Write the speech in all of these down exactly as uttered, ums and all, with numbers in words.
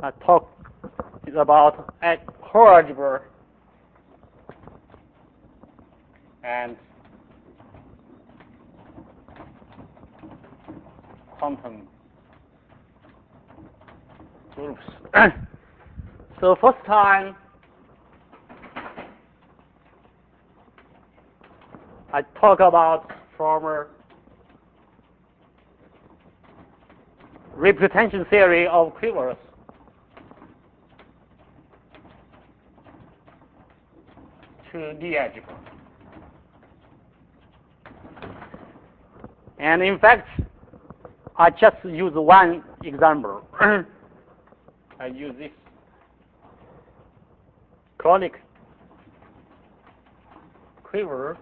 I talk is about Hall algebra and quantum groups. So first time I talk about from a representation theory of quivers to the algebra. And in fact, I just use one example. I use this conic quiver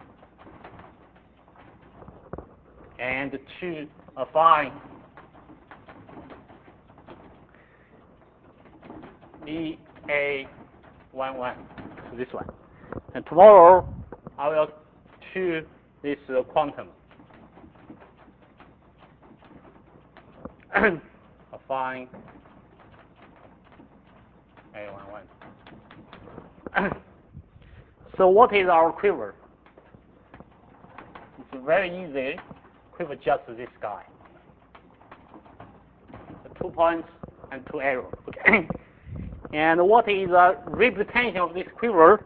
and to affine E A one one, this one. And tomorrow I will choose this uh, quantum. Affine A one one. So what is our quiver? It's very easy. Quiver just this guy. The two points and two arrows. Okay. And what is the representation of this quiver?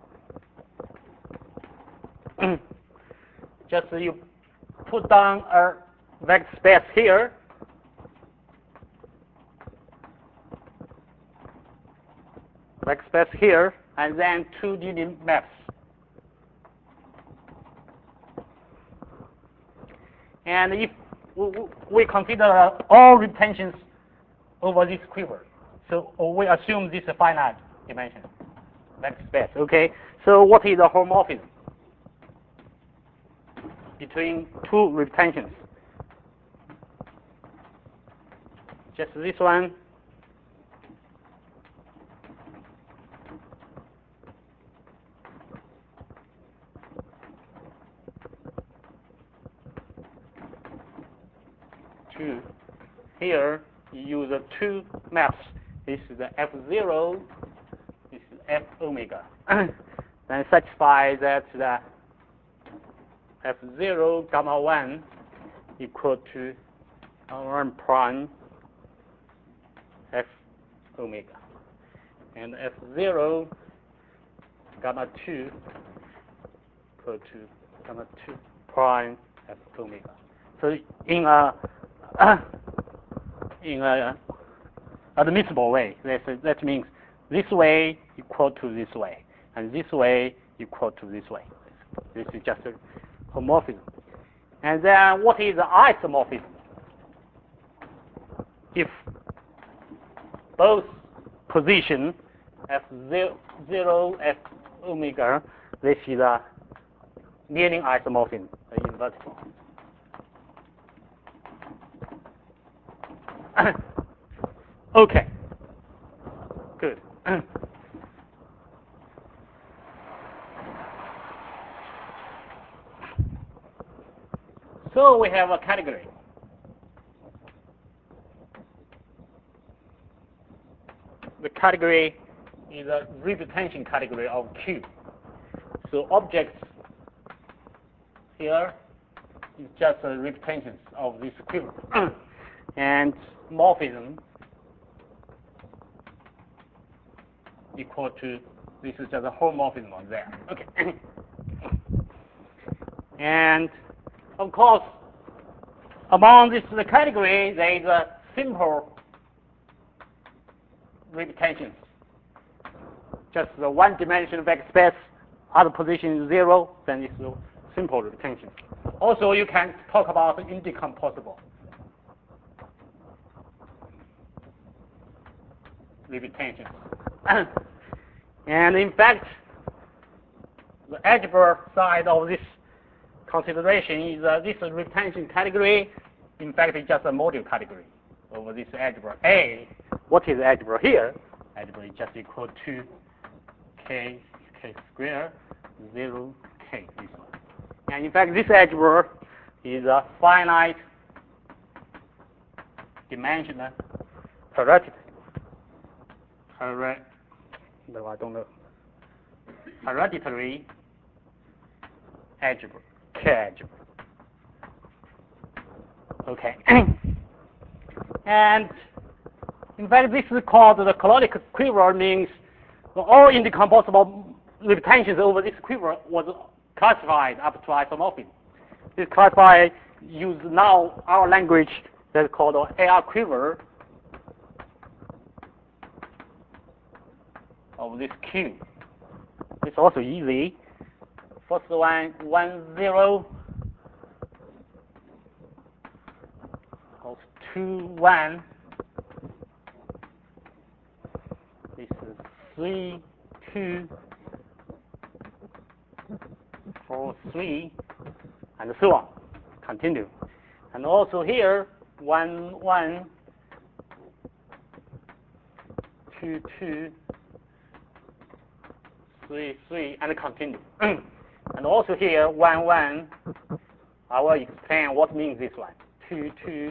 Just you put down a vector space here. Vector space here, and then two digit maps. And if we consider all retentions over this quiver, so we assume this is a finite dimension vector space. Okay. So what is the homomorphism between two retentions? Just this one. Two. Here you use the two maps. This is the F zero, this is F omega. Then satisfy that the F zero gamma one equal to gamma one prime F omega. And F zero gamma two equal to gamma two prime F omega. So in a in a admissible way, that, that means this way equal to this way, and this way equal to this way. This is just a homomorphism. And then what is the isomorphism? If both position F zero, F omega, this is a linear isomorphism, invertible. Okay, good. So we have a category. The category is a representation category of Q. So objects here is just a representation of this quiver. And morphism equal to, this is just a homomorphism on there. Okay. And of course, among this the category, there is a simple representation. Just the one-dimensional vector space, other position is zero, then it's a simple representation. Also, you can talk about indecomposable representation. And in fact, the algebra side of this consideration is uh, this representation category. In fact, it's just a module category over this algebra A. What is algebra here? Algebra is just equal to k, k squared, zero, k, this one. And in fact, this algebra is a finite dimensional theoretic Hered no, I don't know. Hereditary algebra, K-algebra. Okay. And in fact, this is called the colonic quiver, means all indecomposable retentions over this quiver was classified up to isomorphism. This classified use now our language that's called A R quiver of this Q. It's also easy. First one, one zero, two one. This is three two, four three, and so on. Continue. And also here, one one, two two, three three, and continue. And also here, one one. I will explain what means this one. Two two,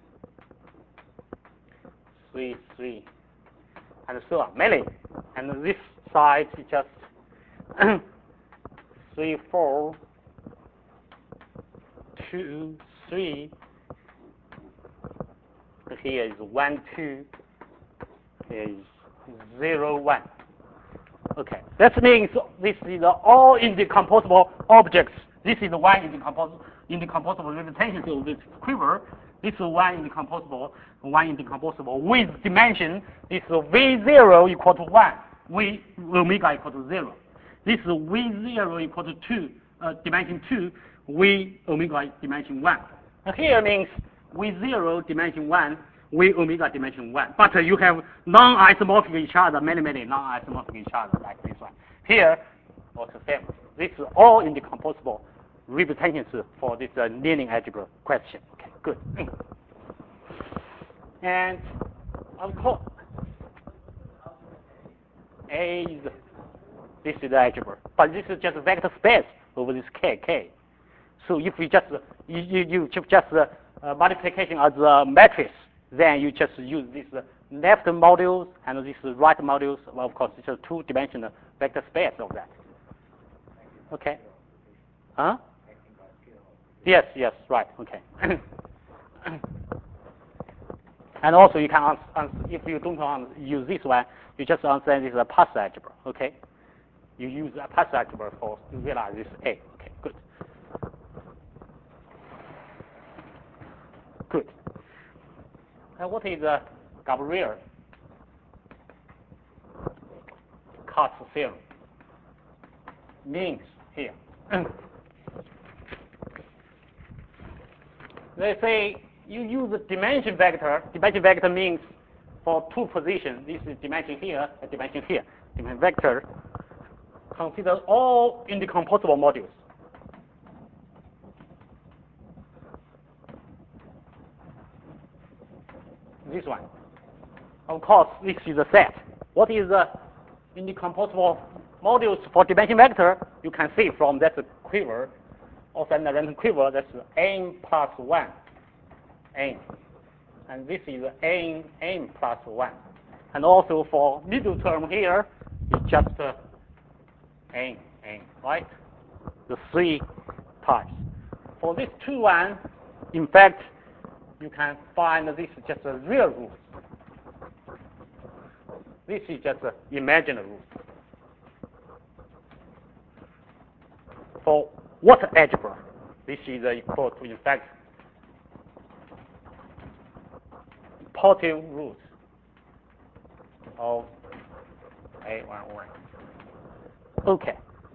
three three, and so on. Many. And this side is just three four, two three. Here is one two. Here is zero one. Okay, that means this is all indecomposable objects. This is one indecomposable, indecomposable representation of this quiver. This is one indecomposable, one indecomposable with dimension. This is V zero equal to one, V omega equal to zero. This is V zero equal to two, uh, dimension two, V omega dimension one. And here means V zero dimension one, V omega dimension one. But uh, you have non-isomorphic each other, many, many non-isomorphic each other, like this one. Here, also same. This is all indecomposable representations for this uh, linear algebra question. Okay, good. And of course, A is, this is the algebra, but this is just a vector space over this K, K. So if you just, you, you, you just uh, uh, multiplication as a matrix, then you just use this uh, left modules and this right modules. Well, of course, it's a two-dimensional vector space of that. Okay. Huh? Yes, yes, right. Okay. And also, you can answer, answer, if you don't answer, use this one, you just understand this is a partial algebra. Okay. You use a partial algebra for to realize this A. Okay, good. Good. And what is uh, Gabriel Katz theorem? Means here. They say you use the dimension vector. Dimension vector means for two positions. This is dimension here and dimension here. Dimension vector. Consider all indecomposable modules. This one. Of course, this is a set. What is the indecomposable modules for dimension vector? You can see from that quiver, also in the random quiver, that's n plus one, n. And this is n, n plus one. And also for middle term here, it's just uh, n, n, right? The three types. For this two one, in fact, you can find this is just a real root. This is just an imaginary root. For what algebra? This is equal to, in fact, positive root of A one one. Okay.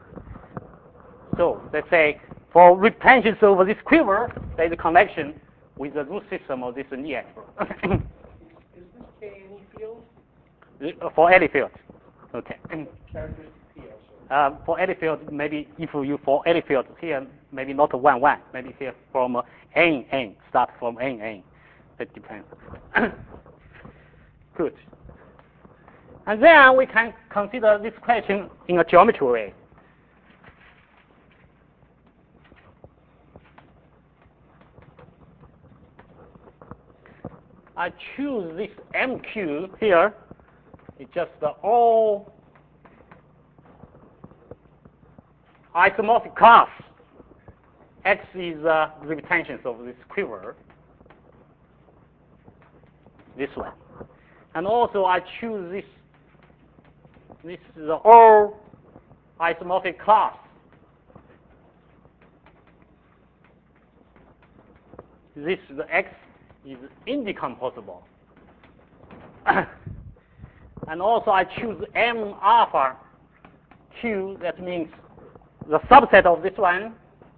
So let's say for retentions over this quiver, there is a connection with the root system of this Lie algebra. Is this K any field? For any field. Okay. Characteristic P also. Um, for any field, maybe if you for any field here, maybe not one one, maybe here from uh, n n, start from n n. That depends. Good. And then we can consider this question in a geometry way. I choose this M Q here It's just the all isomorphic class. X is uh, the retentions of this quiver, this one. And also I choose this, this is the all isomorphic class. This the X is indecomposable. And also I choose M alpha Q, that means the subset of this one,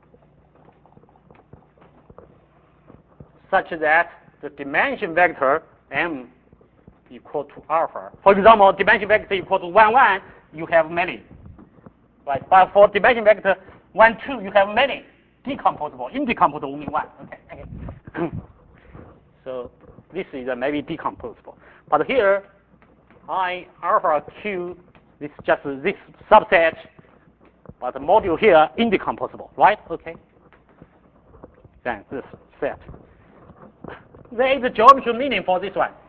such that the dimension vector M equal to alpha. For example, dimension vector equal to one, one, you have many. Right? But for dimension vector one, two, you have many. Decomposable, indecomposable, only one. Okay. Okay. So this is uh, maybe decomposable. But here, I alpha Q, this is just this subset, but the module here indecomposable, right? Okay. Then this set. There is a geometry meaning for this one.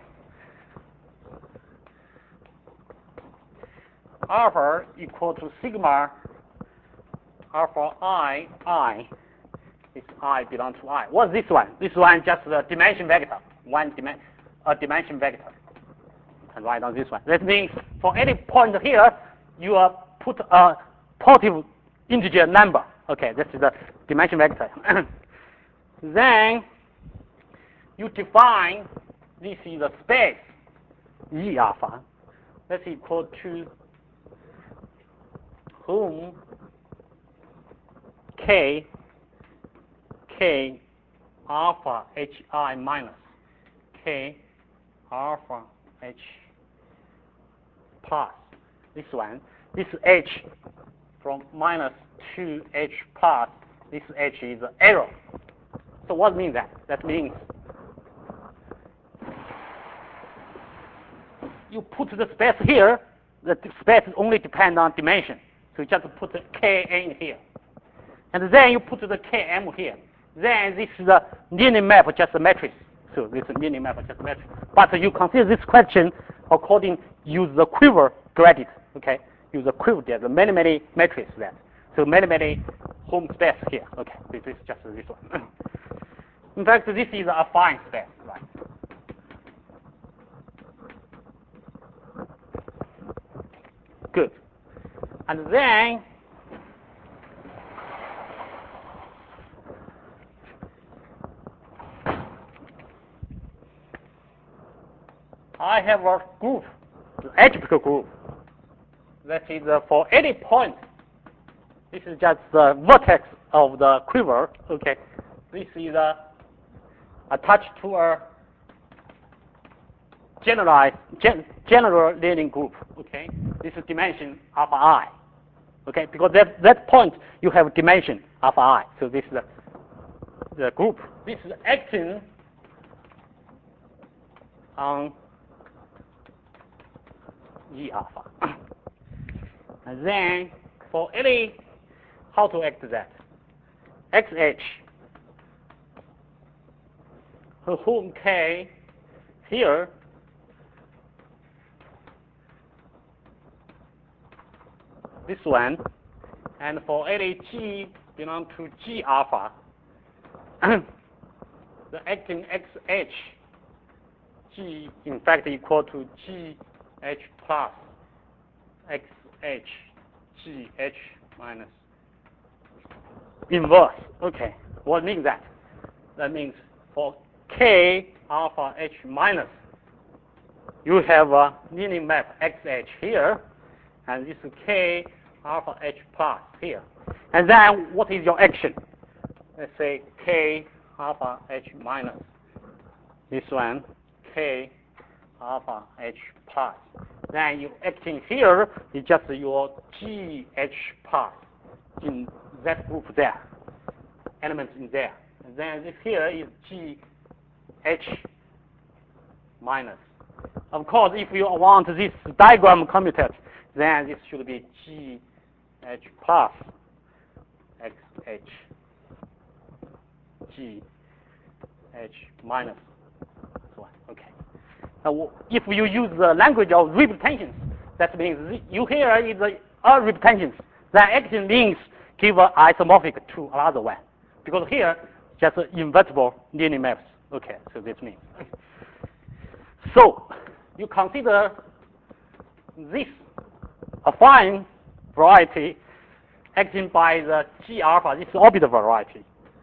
Alpha equal to sigma alpha I I. This I belongs to I. What's this one? This one just the dimension vector. One dimension, a dimension vector. And write down this one. That means for any point here, you uh, put a positive integer number. Okay, this is the dimension vector. Then you define this is a space E alpha. That's equal to whom K K alpha H I minus K alpha H plus this one. This H from minus to H plus. This H is an error. So what means that? That means you put the space here. The space only depends on dimension. So you just put the K in here. And then you put the K M here. Then this is the linear map, just a matrix. So this is linear map, just a matrix. But you consider this question according, use the quiver gradient, okay? Use the quiver there, the many, many matrices there. So many, many home space here. Okay, this is just this one. In fact, this is a affine space, right? Good. And then I have a group, the algebraic group. That is uh, for any point. This is just the vertex of the quiver. Okay, this is uh, attached to a generalized gen, general linear group. Okay, this is dimension alpha I. Okay, because that that point you have dimension alpha I. So this is the, the group. This is acting on E alpha. And then for any, how to act that? X H, whom K here this one, and for any G belong to G alpha, the acting X H, G in fact equal to G H plus X H G H minus inverse. Okay, what means that? That means for K alpha H minus, you have a linear map X H here, and this is K alpha H plus here. And then what is your action? Let's say K alpha H minus. This one, K alpha H plus. Then you acting here is just your G H plus in that group there, elements in there. And then this here is G H minus. Of course, if you want this diagram commuted, then this should be G H plus X H G H minus. So, okay. Uh, if you use the language of representation, that means you here is a, a representation. That actually means give an isomorphic to another one. Because here, just invertible linear maps. Okay, so this means. So, you consider this affine variety acting by the G alpha, this orbital variety.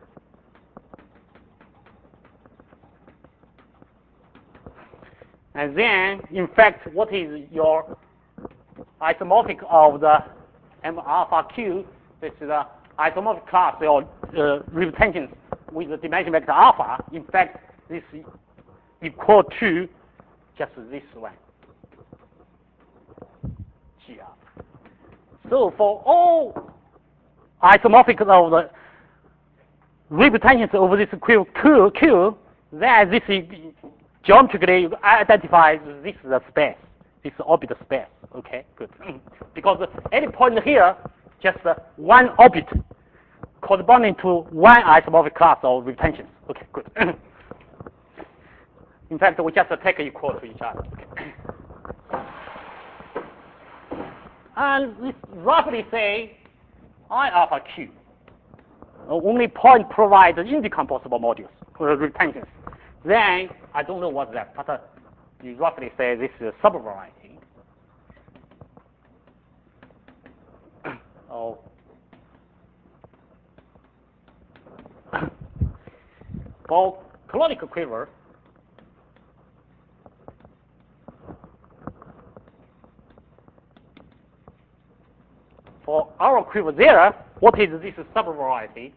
And then, in fact, what is your isomorphic of the M alpha Q? This is the isomorphic class or uh, representation with the dimension vector alpha. In fact, this is equal to just this one, G alpha. So for all isomorphic of the representations over this Q, Q, Q, then this is geometrically identifies this is the space, this orbital space. Okay, good. Because any point here, just uh, one orbit corresponding to one isomorphic class of retentions. Okay, good. In fact, we just uh, take equal to each other. Okay. And we roughly say I alpha Q. Only point provides indecomposable modules for retentions. Then I don't know what's that, but uh, you roughly say this is a subvariety of for canonical quiver. For our quiver there, what is this subvariety?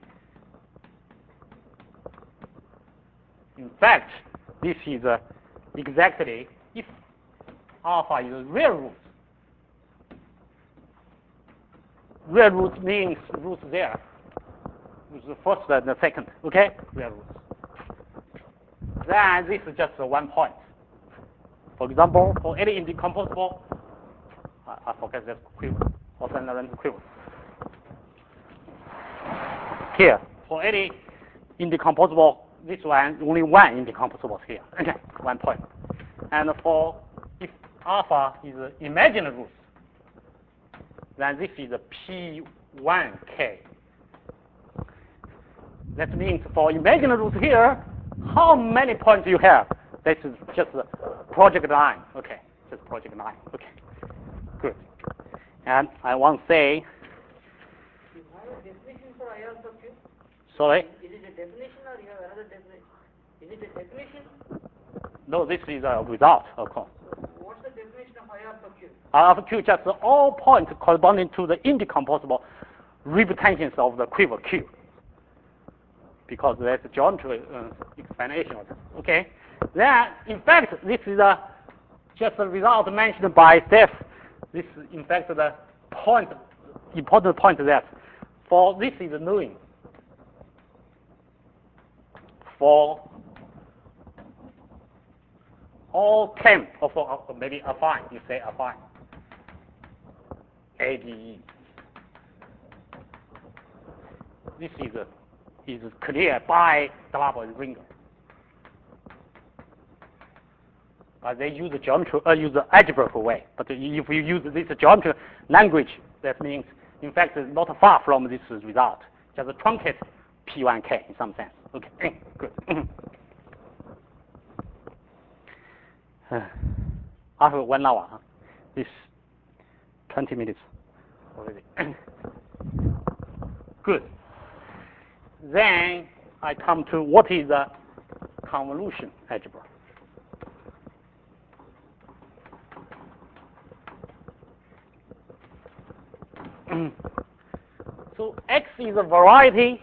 In fact, this is uh, exactly if alpha is a real root. Real root means roots there. It's the first and the second, okay? Real roots. Then this is just uh, one point. For example, for any indecomposable, I, I forget that quiver, or Sandler quiver. Here, for any indecomposable, this one, only one indecomposable here. Okay, one point. And for if alpha is an imaginary root, then this is a P one K. That means for imaginary root here, how many points you have? This is just a project line. Okay, just project line. Okay, good. And I want to say. You have a definition for I alpha Q? Sorry? Is it a definition or you have another definition? Is it a definition? No, this is a result, of course. So what's the definition of I alpha Q? I alpha Q just all points corresponding to the indecomposable representations of the quiver Q. Because that's a geometry uh, explanation of it. Okay? Then, in fact, this is a, just a result mentioned by Steph. This is, in fact, the point, important point that for this is knowing. For all chem, or for or maybe affine, you say affine, A D E. This is a, is clear by Dalabo and Ringer. Uh, they use the geometry, uh, use the algebraic way. But if you use this geometry language, that means, in fact, it's not far from this result. Just truncate P one K in some sense. Okay, good. After one hour, huh? This twenty minutes already. Good. Then I come to what is a convolution algebra. So X is a variety.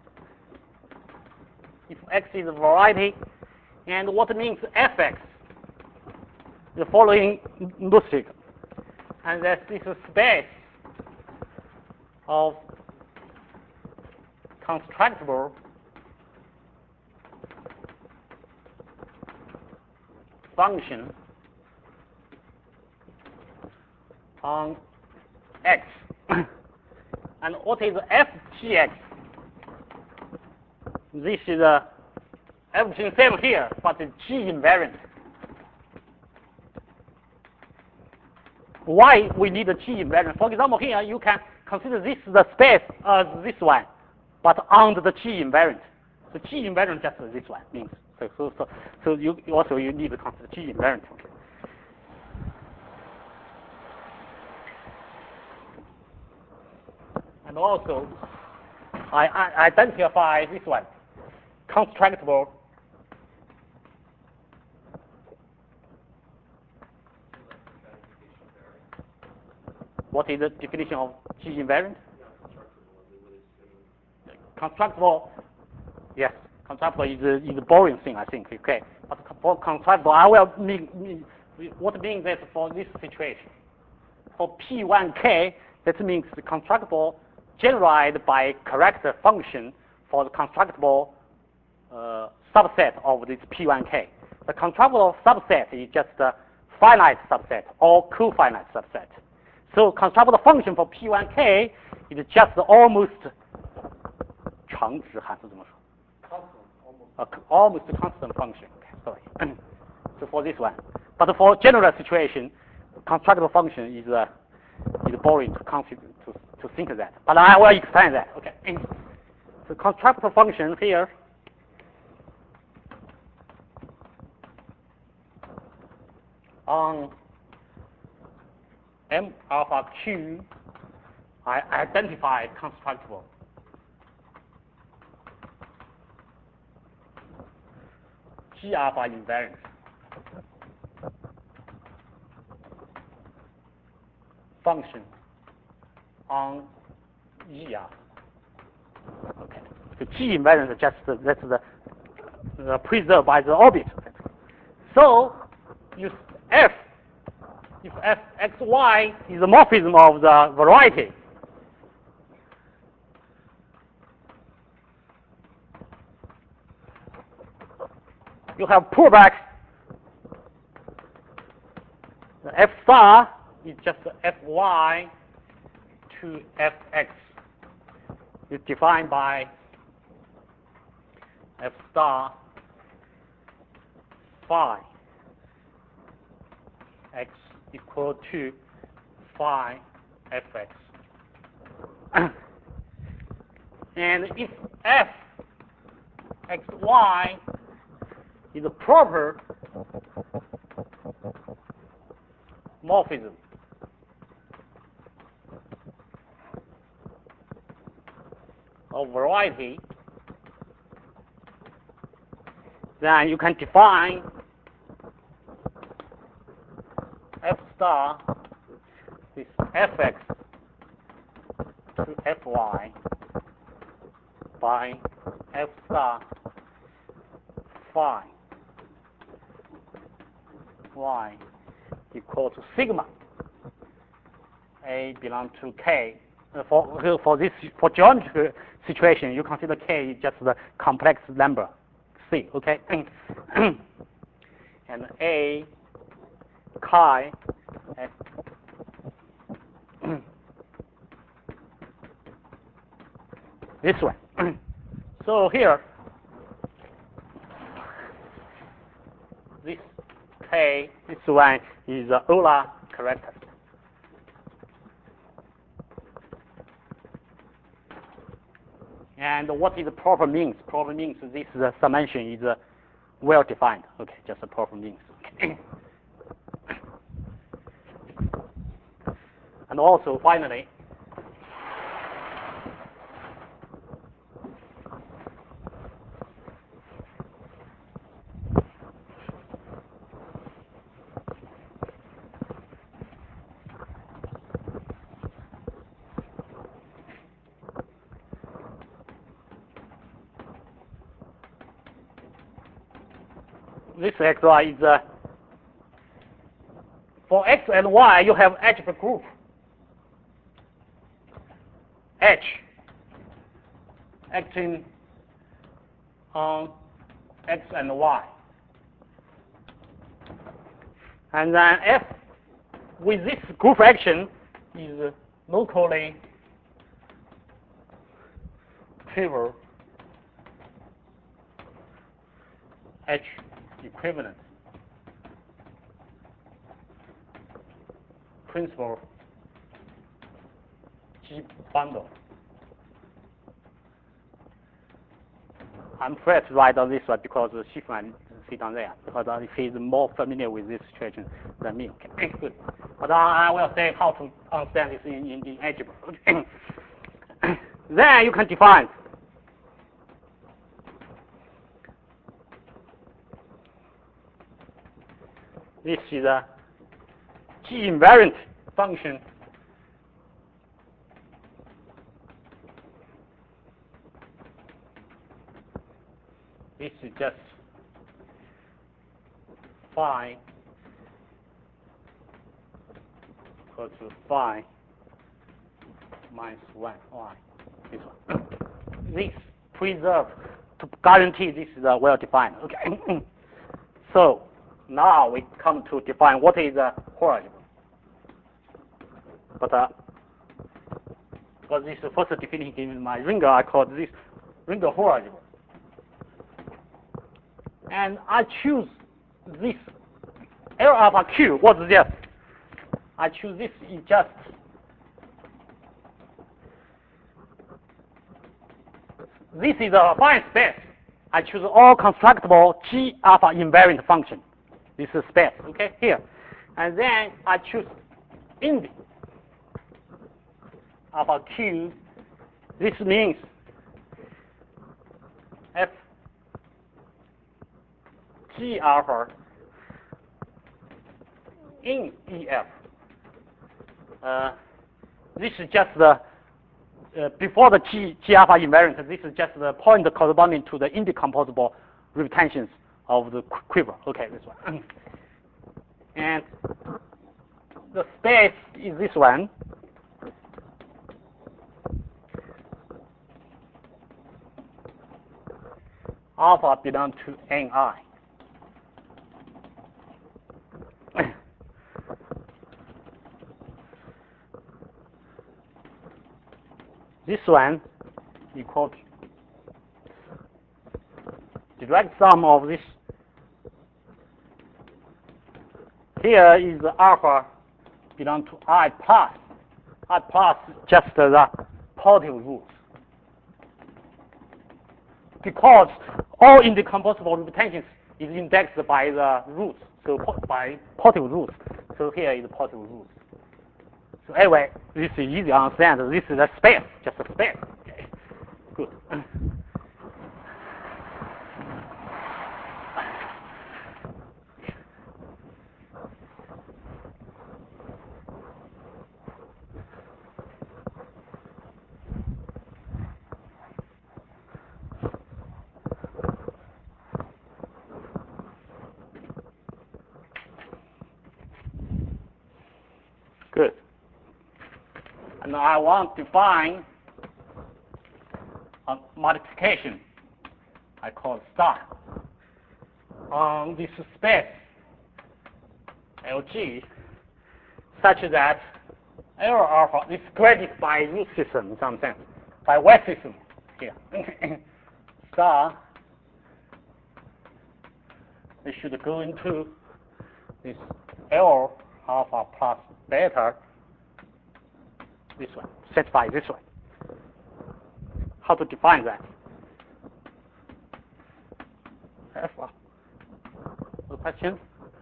If X is a variety, and what means F X? The following logic, and that is a space of constructible function on X. And what is F G X? This is a everything same here, but G invariant. why we need a G invariant. For example, here you can consider this the space as this one, but under the G invariant. So G invariant just this one means. So so so, so you also you need to consider G invariant. Okay. And also, I, I identify this one, constructible. What is the definition of G invariant? Constructible, yes, constructible is a, is a boring thing, I think. Okay, but for constructible, I will mean, mean what it means that for this situation, for P one K, that means the constructible generalized by correct function for the constructible uh, subset of this P one K. The constructible subset is just a finite subset or cofinite subset. So constructible function for P one K is just almost 常值还是怎么说 uh, almost constant function. Okay, sorry. So for this one, but for general situation, constructible function is uh, is boring to consider to to think of that. But I will explain that. Okay. So constructible function here. On M alpha Q, I identify constructible. G alpha invariant. Function on E alpha. Okay. So G invariant is just uh, that's the uh, preserved by the orbit. So you F if f x y is the morphism of the variety, you have pullback. The f star is just fy to fx. It's defined by f star phi x equal to phi fx. And if f xy is a proper morphism of variety, then you can define f star is fx to fy by f star phi y equal to sigma a belong to k. Uh, for for this for geometric situation, you consider k just the complex number c. Okay, and a chi f this one. So here, this k, this one is the Euler character. And what is the proper means? Proper means this uh, summation is uh, well defined. Okay, just a proper means. And also, finally, this xy is uh, for x and y, you have algebra group H acting on x and y, and then F with this group action is locally trivial H equivalent. principal G bundle. I'm afraid to write on this one because Schiffman sit on there because uh, he's more familiar with this situation than me. Okay, good. But uh, I will say how to understand this in, in, in algebra. Okay. Then you can define this is a G invariant function this is just phi equal to phi minus one y. This one. This preserve to guarantee this is uh, well defined. Okay. So now we come to define what is a Hall algebra. But uh, because this is the first definition given by Ringer, I call this Ringer Hall algebra. And I choose this L alpha Q. What is this? I choose this is just this is a fine space. I choose all constructible G alpha invariant function. This is space, okay, here. And then I choose in alpha Q. This means F G alpha in E F. Uh, this is just the uh, before the G, G alpha invariant. This is just the point corresponding to the indecomposable retentions of the quiver. Okay, this one. And the space is this one. Alpha belongs to N I. This one equal to direct sum of this. Here is the alpha belong to I plus. I plus just the positive roots. Because all indecomposable retentions is indexed by the roots, so by positive roots. So here is positive roots. So anyway, this is easy to understand. This is a space, just a space. Okay. Good. Good. And I want to find a multiplication I call star on this space L G such that L alpha is graded by root system in some sense, by Y system here. Star it should go into this L alpha plus beta, this one, satisfy this one. How to define that? Alpha. No question?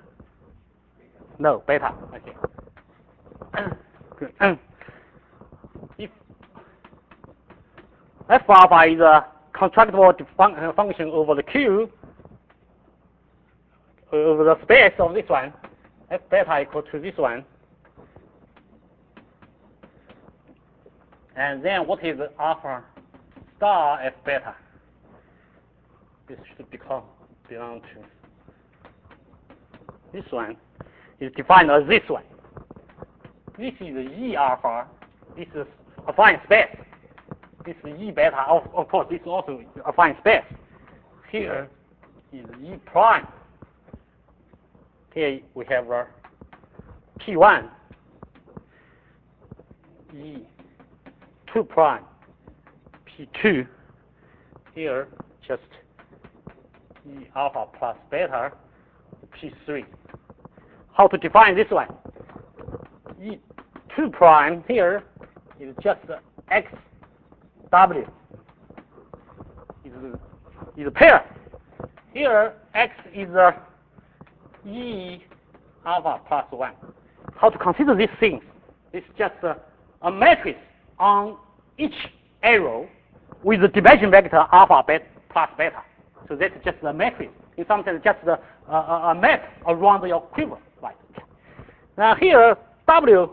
No, beta. Okay. Good. If F alpha is a constructible fun function over the Q, over the space of this one, F beta equal to this one. And then what is alpha star F beta? This should become belong to this one. Is defined as this one. This is E alpha. This is a fine space. This is E beta. Of, of course, this is also a fine space. Here is E prime. Here we have a P one, E two prime, P two. Here just E alpha plus beta, P three. How to define this one? E two prime here is just X W. Is is a pair. Here X is a E alpha plus one. How to consider these things? It's just a, a matrix on each arrow with the dimension vector alpha beta plus beta. So that's just a matrix. In some sense, just a, a, a map around your quiver. Right. Now here, W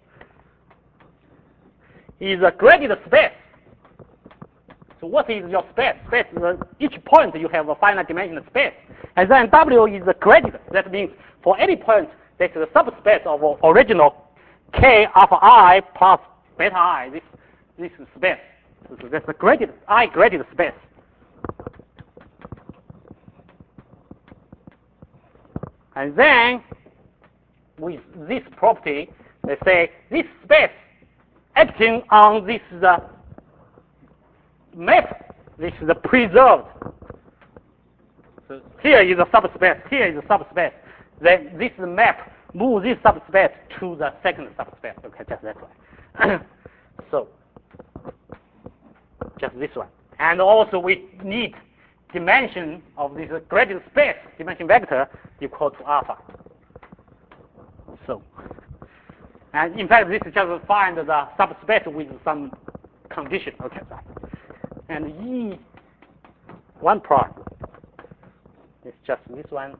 is a graded space. So what is your space? Space uh, each point you have a finite dimensional space. And then W is a graded. That means for any point, that's the subspace of original K alpha I plus beta I, this, this space. So that's the graded, I graded space. And then, with this property, they say this space acting on this uh, map, this is the preserved. So here is a subspace, here is a subspace. Then this map moves this subspace to the second subspace. Okay, just that way. So, just this one. And also we need dimension of this graded space, dimension vector, equal to alpha. So, and in fact, this is just find the subspace with some condition. Okay, and E one prime is just this one.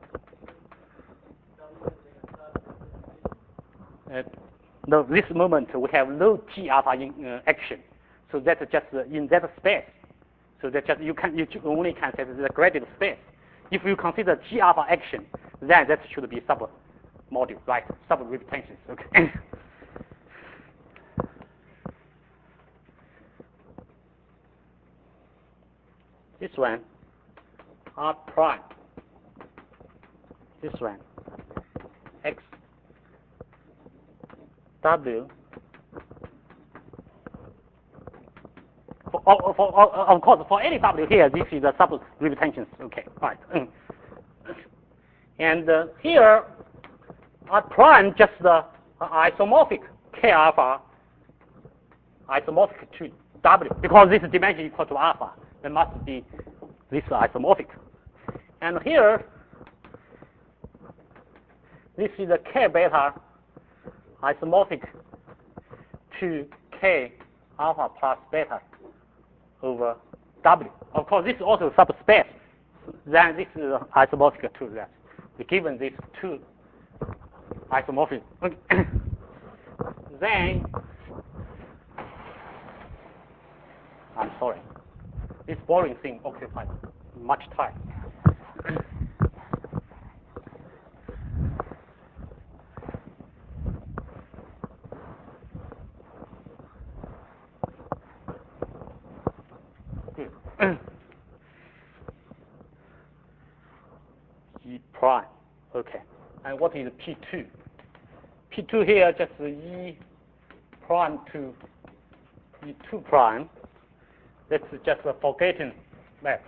Uh, no, this moment we have no G alpha in uh, action, so that's just uh, in that space. So that just you can you only can say the graded space. If you consider G alpha action, then that should be sub module, right? Sub reputations. Okay. This one, R prime. This one, X W. For, for, for, of course, for any W here, this is a sub reputations. Okay, right. And uh, here, R prime just the uh, isomorphic K alpha, isomorphic to W, because this dimension equal to alpha. There must be this isomorphic. And here, this is the K beta isomorphic to K alpha plus beta over W. Of course, this is also subspace. Then this is isomorphic to that. Given these two isomorphic, then I'm sorry. This boring thing occupies much time. E prime. Okay. And what is P two? P two here just E prime to E two prime. That's just a forgotten map.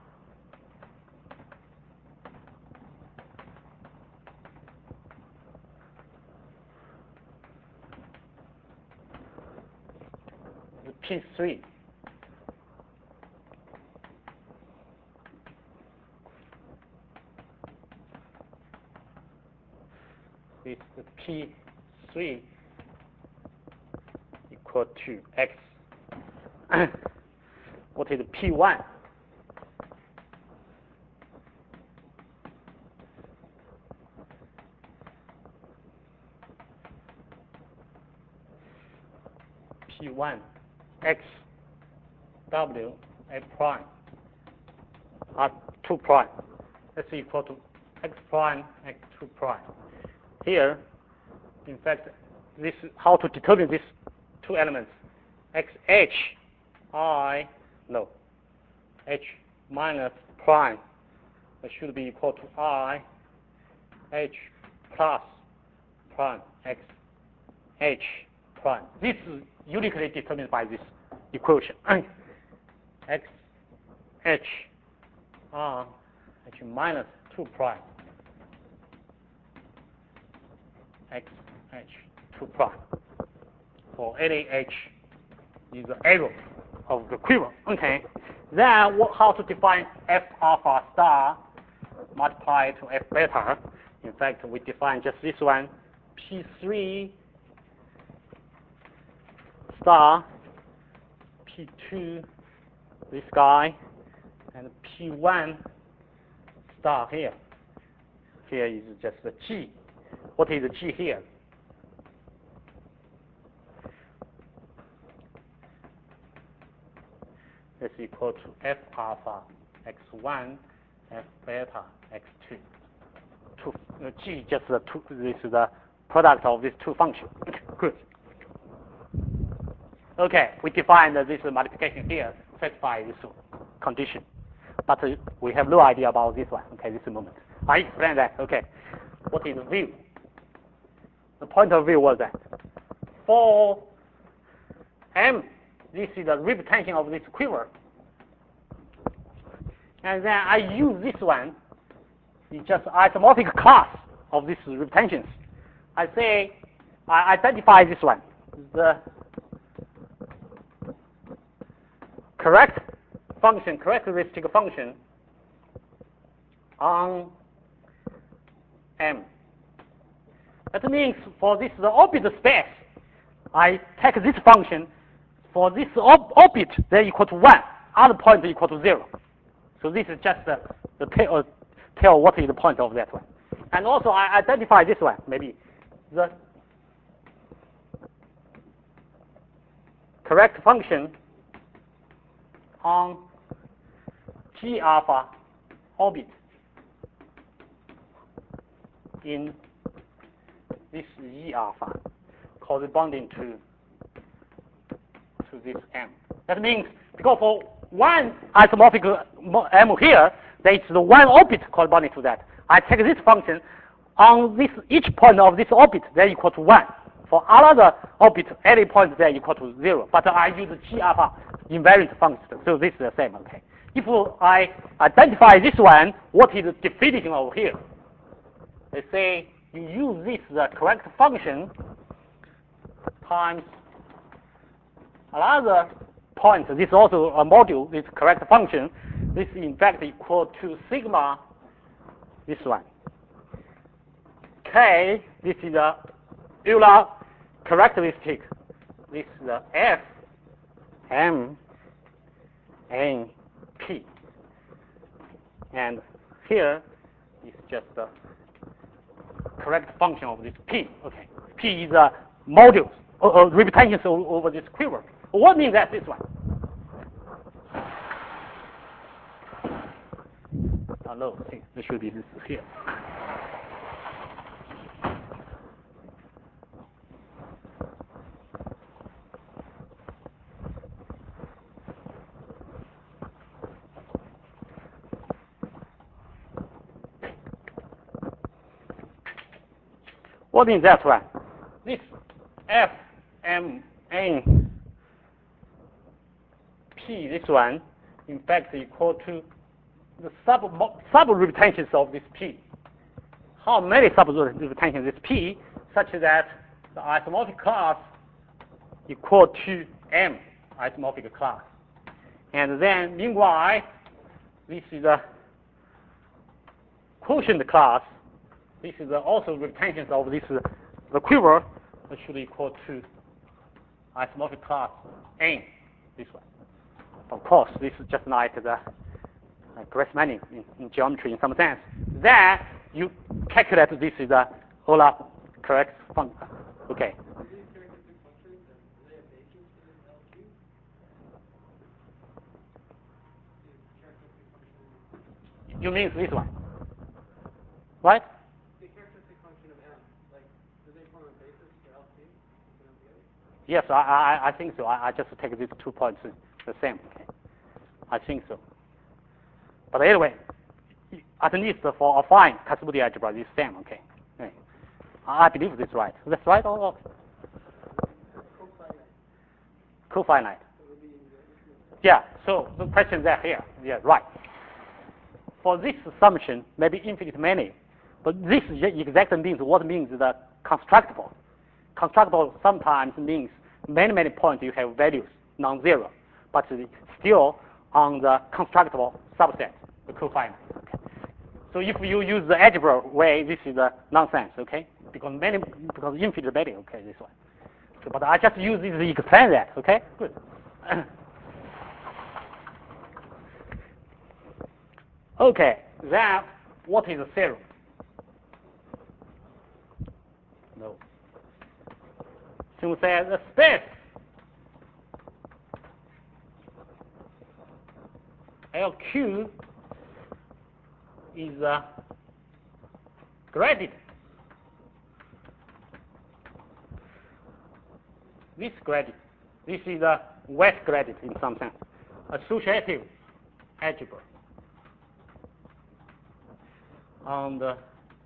The P three. Is the P three equal to X. What is P one? P one X W A prime R two prime. That's equal to X prime X two prime. Here, in fact, this how to determine these two elements. X H I no H minus prime, that should be equal to I H plus prime X H prime. This is uniquely determined by this equation. X H R H minus two prime X H two prime. For any H is the arrow of the quiver. Okay. Then what, how to define F alpha star multiplied to F beta? In fact, we define just this one, P three star, P two, this guy, and P one star here. Here is just the G. What is the G here? This is equal to F alpha x one, F beta x two. Two, uh, G just the two, this is the product of these two functions. Good. Okay, we define uh, this multiplication here, satisfy this condition. But uh, we have no idea about this one, okay, this moment. I explain that, okay. What is the view? The point of view was that for M, this is the rib tension of this quiver. And then I use this one, it's just isomorphic class of these rib tensions. I say, I identify this one, the correct function, characteristic function on M. That means for this the orbit space, I take this function for this ob orbit, they're equal to one, other point equal to zero. So this is just the, the tell, uh, tell what is the point of that one. And also I identify this one, maybe the correct function on G alpha orbit in this E alpha corresponding to to this M. That means because for one isomorphic M here, there is the one orbit corresponding to that. I take this function on this each point of this orbit, they're equal to one. For another orbit, any point they're equal to zero. But I use G alpha invariant function, so this is the same. Okay. If I identify this one, what is the definition over here? They say you use this the correct function times another point. This is also a module, this correct function. This is in fact equal to sigma, this one. K, this is the Euler characteristic. This is the F, M, N, P. And here is just the correct function of this P. Okay, P is a module, or, or repetition over this quiver. What means that this one? Oh no, this should be this here. What means that one? This F, M, N, P, this one, in fact, equal to the sub sub retentions of this P. How many sub retentions this P, such that the isomorphic class equal to M isomorphic class. And then, meanwhile, this is a quotient class. This is also retentions of this uh, the quiver, which should equal to isomorphic class N, this one. Of course, this is just like the uh, Grassmann in, in geometry in some sense. Then you calculate this is the Euler correct function. Okay. You mean this one, right? Yes, I, I, I think so. I, I just take these two points the same. Okay. I think so. But anyway, at least for a fine Casimir algebra, it's the same. Okay. okay. I believe this is right. That's right or cofinite? Yeah. So the question there here. Yeah, right. For this assumption, maybe infinite many, but this exactly means what means the constructible. constructible sometimes means many, many points you have values non-zero, but still on the constructible subset, the cofinite. Okay. So if you use the algebra way, this is a nonsense, okay? Because many, because infinite value, okay, this one. So, but I just use this to explain that, okay? Good. Okay, then what is a theorem? No. So we say the space L Q is uh, graded. This graded. This is a wet graded in some sense. Associative algebra on the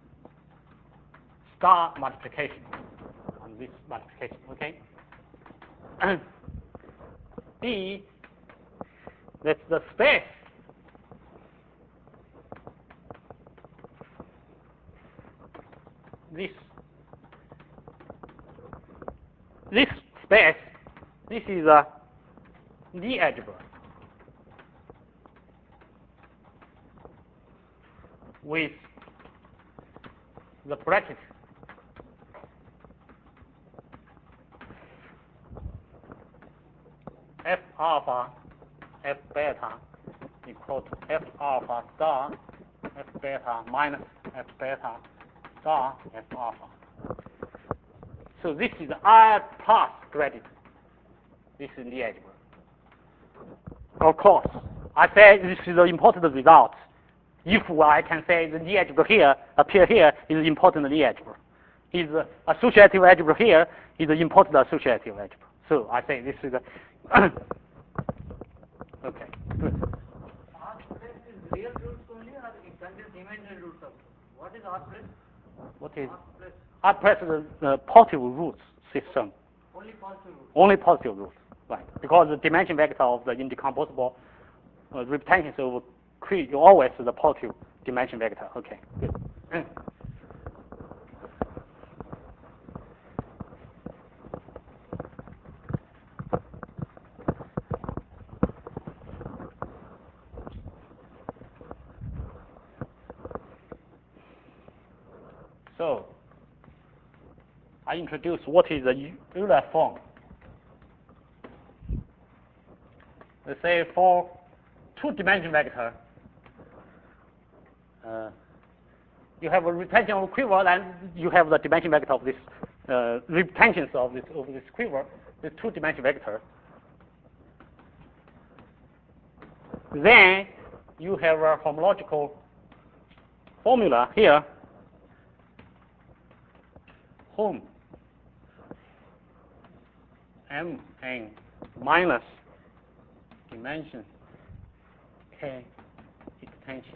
star multiplication, on this multiplication, okay? B, that's the space this this space, this is a Lie algebra with the bracket F alpha F beta equal to F alpha star F beta minus F beta star F alpha. So this is I plus graded. This is the algebra. Of course, I say this is an important result. If I can say the Lie algebra here appear here is important Lie algebra. Is associative algebra here is an important associative algebra. So I say this is a okay. Good. R plus is real roots only, or it contains imaginary roots also? What is R plus? What is R plus? R plus is the positive roots system. Only positive roots. Only positive roots, right? Because the dimension vector of the indecomposable uh, repetitions of Q is always the positive dimension vector. Okay, good. So, I introduce what is the Euler form. Let's say for two-dimension vector, uh, you have a retention of quiver, and you have the dimension vector of this uh, retentions of this of this quiver, this two-dimension vector. Then you have a homological formula here. Home M n minus dimension k extension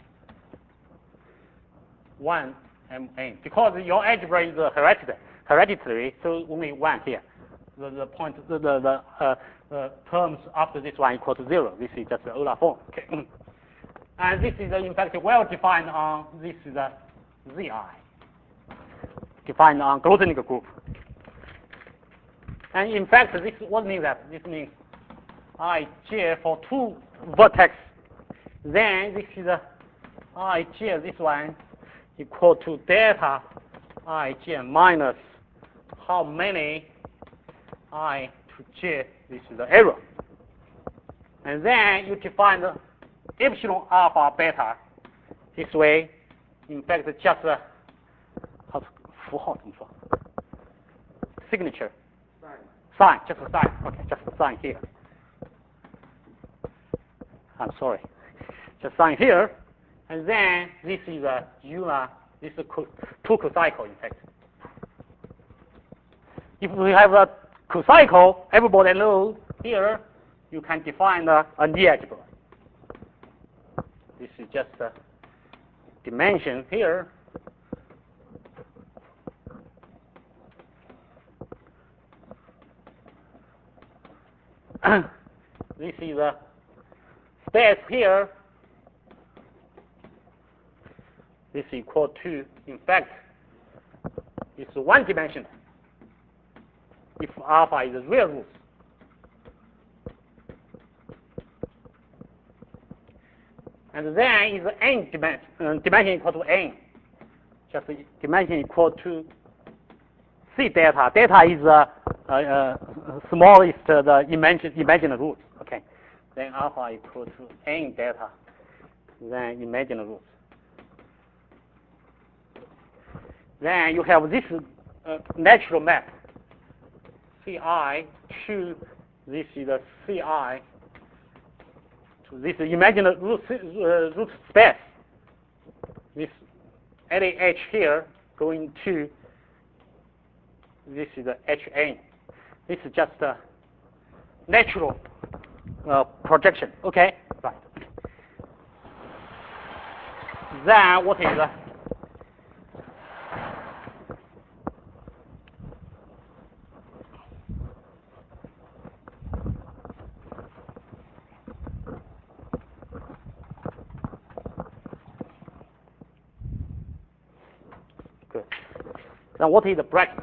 one M n, because your algebra is uh, hereditary, hereditary, so only one here. The, the point, the the, the uh, uh, terms after this one equal to zero. This is just the Euler form. Okay. And this is uh, in fact well defined on this is a Zi. Defined on Grothendieck group. And in fact, this what means that? This means Ij for two vertex. Then this is a Ij, this one equal to delta Ij minus how many I to j, this is the error. And then you define the epsilon alpha beta this way. In fact, just uh, how to符号怎么说 signature sign sign just a sign, okay, just a sign here. I'm sorry, just sign here, and then this is a Euler, this is a two cocycle in fact. If we have a cocycle, everybody knows here you can define a, a Lie algebra. This is just a dimension here. This is a space here. This is equal to, in fact, it's one dimension. if alpha is real roots. And then is n dimension, uh, dimension equal to n. Just dimension equal to c delta. Delta is uh, uh, uh, smallest uh, the imagined imagined roots. Okay. Then alpha equal to n delta. Then imagined roots. Then you have this uh, natural map. Ci to this is the Ci to this imaginary root, uh, root space. This any h here going to this is the Hn. This is just a natural uh, projection. Okay, right. Then what is the Now what is the bracket?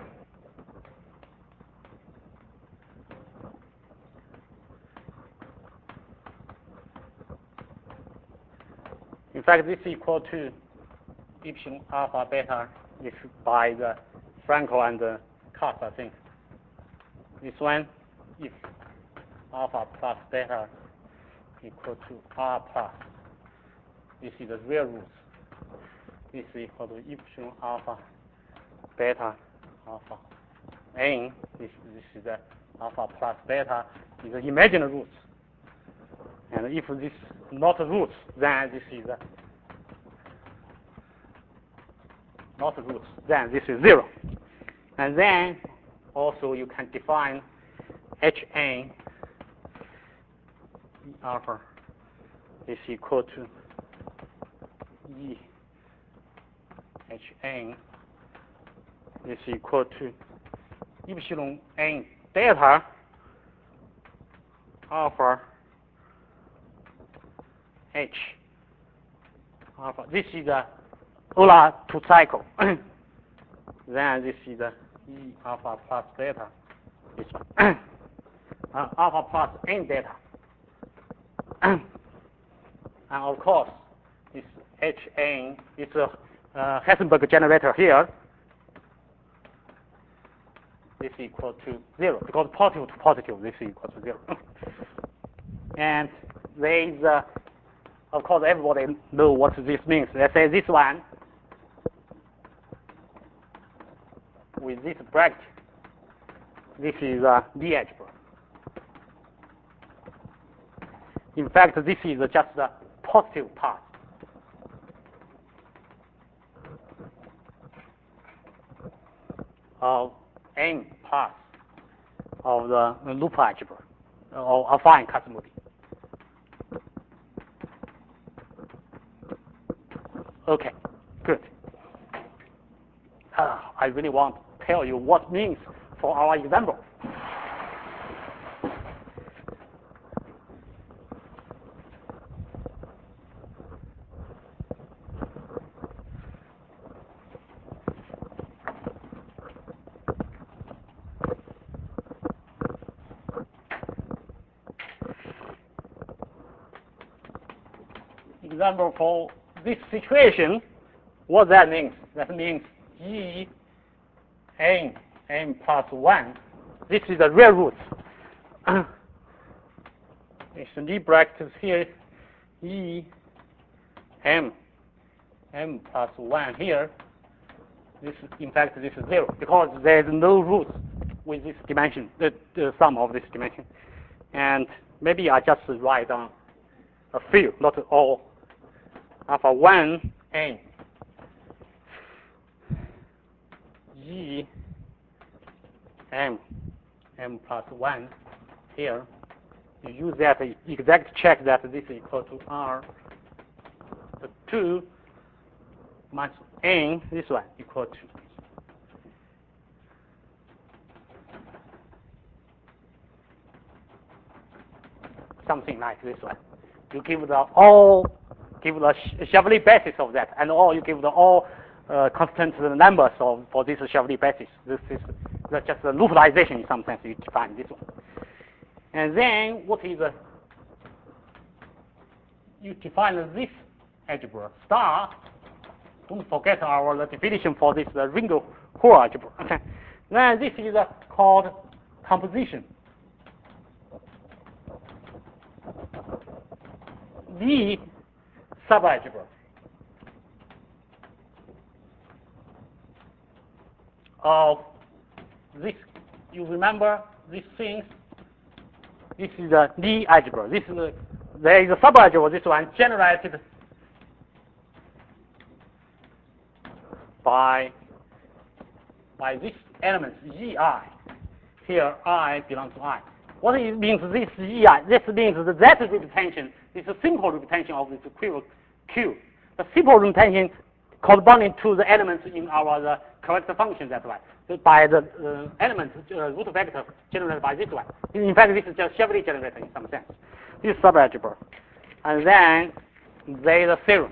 In fact, this is equal to epsilon alpha beta if by the Frankel and the Katz, I think. This one, if alpha plus beta equal to R plus, this is the real roots. This is equal to epsilon alpha beta alpha n. This, this is the alpha plus beta is the imaginary roots. And if this not roots, then this is uh, not roots, then this is zero. And then also you can define Hn alpha is equal to E Hn is equal to epsilon n delta alpha H alpha. This is the Euler two cycle. Then this is the E alpha plus beta. This one. uh, alpha plus n delta. And of course, this Hn is a uh, Heisenberg generator here. This is equal to zero because positive to positive, this is equal to zero. And there is, uh, of course, everybody know what this means. Let's say this one with this bracket. This is uh, the algebra. In fact, this is just the positive part of n part of the loop algebra or affine Kac-Moody. Okay, good. Uh, I really want to tell you what it means for our example. Example for this situation, what that means? That means E n n plus one. This is the real roots. It's the brackets here. E m m plus one here. This in fact this is zero because there is no roots with this dimension, the, the sum of this dimension. And maybe I just write down a few, not all. Alpha one n E m m plus one here. You use that exact check that this is equal to R two minus n, this one equal to something like this one. You give the all give the Chauvet basis of that, and all you give the all uh, constant numbers of for this Chauvet basis. This is That's just a localization in some sense. You define this one. And then what is a, you define this algebra star. Don't forget our the definition for this uh, Ringo-Hall algebra. Okay. Then this is uh, called composition. The subalgebra of this, you remember these things. This is a Lie algebra. This is a, there is a subalgebra. This one generated by by this element E I. Here I belongs to I. What it means this E I? This means that that representation is a simple representation of this quiver Q. The simple representation corresponding to the elements in our the correct function. That's why by the uh, element uh, root vector generated by this one. In fact, this is just Chevrolet generator in some sense. This is subalgebra, and then there is a theorem.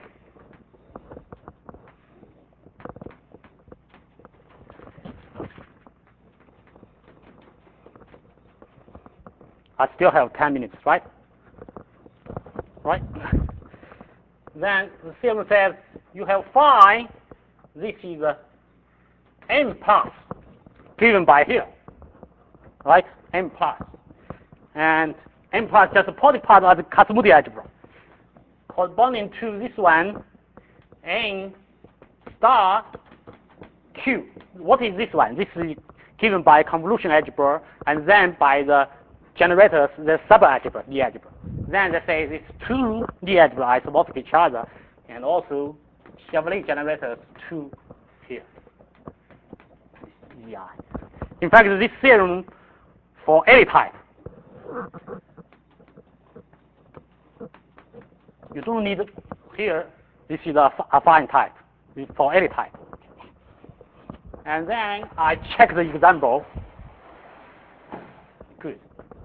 I still have ten minutes, right? Right? Then the theorem says you have phi, this is a n plus given by here, right? N plus. And n plus just a positive part of the Kac-Moody algebra. Corresponding to this one, n star q. What is this one? This is given by convolution algebra and then by the generators, the subalgebra, Lie algebra. Then they say these two Lie algebra isomorphic each other, and also Chevrolet generators two here. E I. In fact, this theorem for any type, you don't need here. This is a affine type for any type. And then I check the example. Good.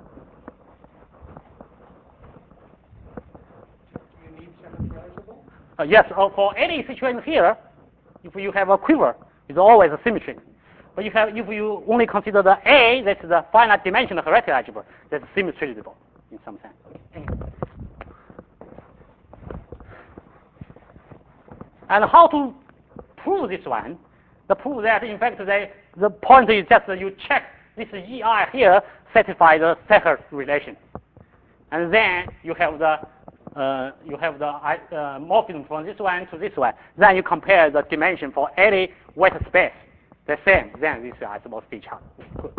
Uh, yes, uh, for any situation here, if you have a quiver, it's always a symmetry. But you have, if you only consider the A, that's the finite dimensional hereditary algebra, that's symmetrizable in some sense. And how to prove this one? The prove that, in fact, the, the point is just that you check this E I here satisfy the Secher relation. And then you have the Uh, you have the uh, morphism from this one to this one. Then you compare the dimension for any vector space. The same. Then this is isomorphic each other.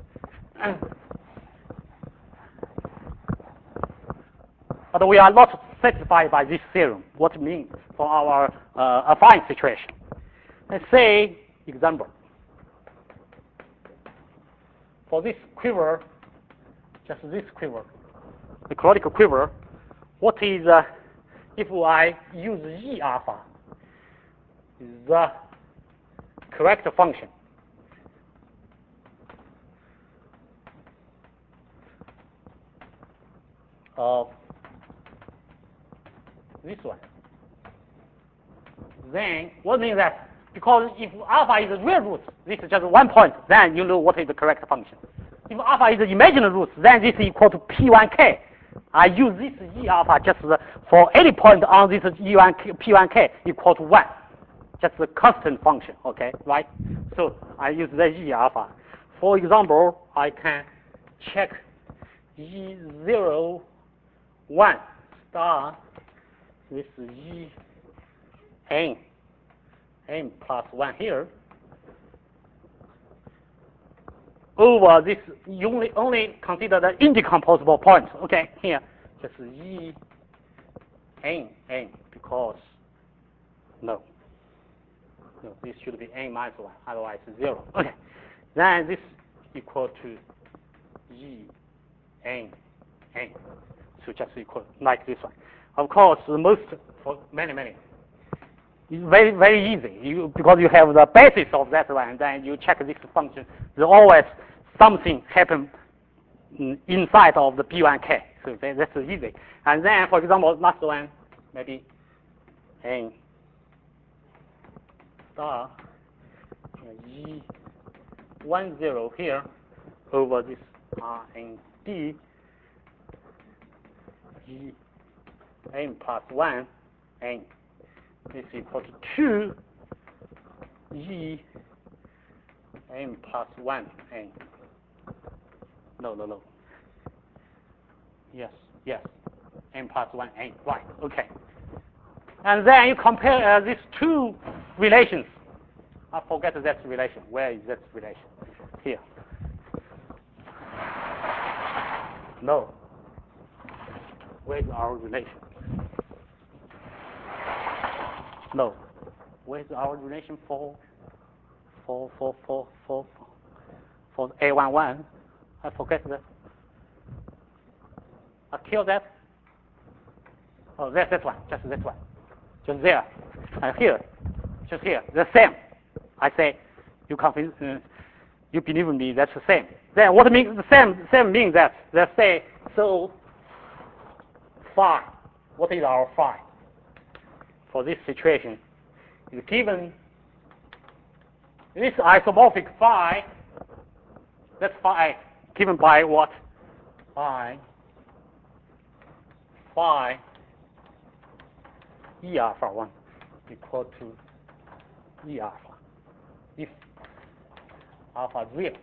But we are not satisfied by this theorem. What it means for our uh, affine situation. Let's say example. For this quiver, just this quiver, the canonical quiver. What is, uh, if I use E alpha, the correct function of this one, then what means that because if alpha is a real root, this is just one point, then you know what is the correct function. If alpha is an imaginary root, then this is equal to P one K. I use this E alpha just for any point on this E one K, P one K equal to one. Just a constant function, okay, right? So I use the E alpha. For example, I can check E zero, one star this E n, n plus one here. Over this, you only, only consider the indecomposable points. Okay, here, just E n, n, because, no. No, this should be n minus one, otherwise zero. Okay, then this equal to E n, n. So just equal like this one. Of course, the most, for many, many, it's very, very easy. You, because you have the basis of that one, then you check this function. There's always something happen inside of the P one K. So that's easy. And then, for example, last one, maybe n star E one zero here over this R N D E n plus one n is equal to two E n plus one n. No, no, no. Yes, yes. N plus one n. Right, okay. And then you compare uh, these two relations. I forget that relation. Where is that relation? Here. No. Where's our relation? No. Where's our relation for for for for for for A one one? I forget that. I kill that. Oh, that's that one. Just that one. Just there. And here. Just here. The same. I say, you confidence, uh, you believe me, that's the same. Then what means the same? Same means that, let's say, so phi, what is our phi? For this situation, is given this isomorphic phi, that's phi, given by what? Phi, phi, E alpha one equal to E alpha. If alpha is real.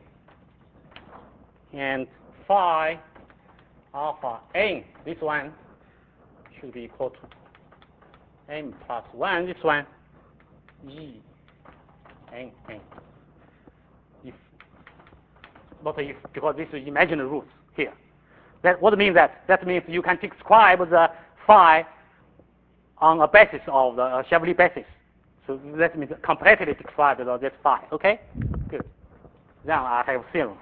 And phi alpha n, this one should be equal to n plus one, this one, E n n. If, not if, because this is imaginary roots here. That what means that? That means you can describe the phi on a basis of the uh, Chevrolet basis. So that means completely described uh, this phi. Okay? Good. Then I have theorem.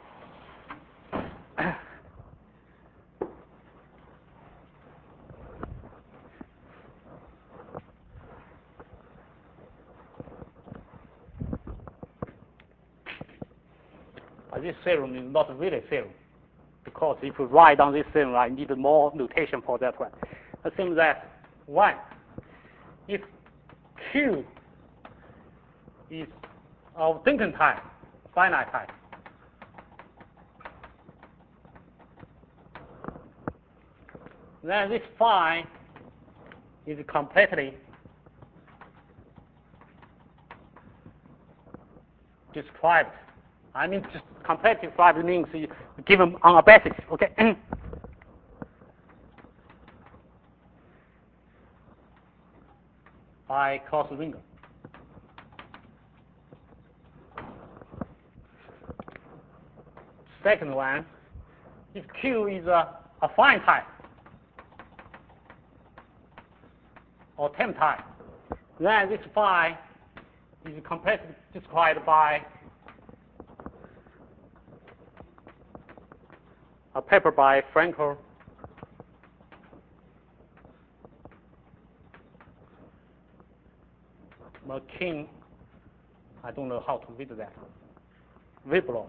But this theorem is not really a theorem, because if you write down this theorem, I need more notation for that one. Assume that one, if Q is of Duncan type, finite type, then this phi is completely described. I mean, just completely described means given on a basis, okay? By Claus-Ringel. Second one, if Q is a, a fine type or temp type, then this phi is completely described by a paper by Frankel, McKean, I don't know how to read that, Vibloff.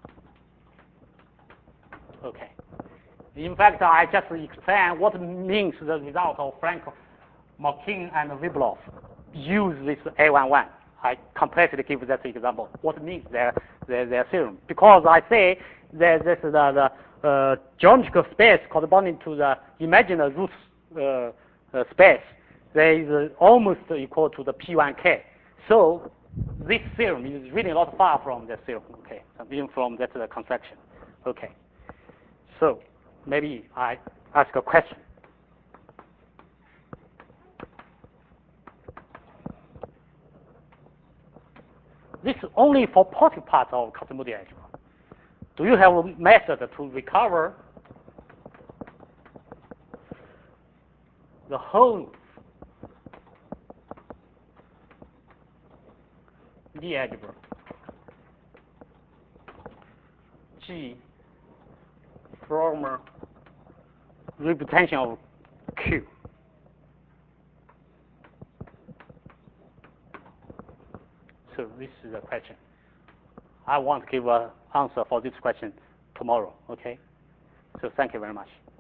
Okay. In fact, I just explain what means the result of Frankel, McKean, and Vibloff use this A one one. I completely give that example. What means their, their, their theorem? Because I say that this is the, the uh, geometrical space corresponding to the imaginary root uh, uh, space. There is uh, almost equal to the P one K. So this theorem is really not far from the theorem, okay, even from that uh, construction. Okay. So maybe I ask a question. This is only for positive parts of cosmology algebra. Do you have a method to recover the whole Lie algebra G from a representation of Q? So this is the question. I want to give an answer for this question tomorrow, okay? So thank you very much.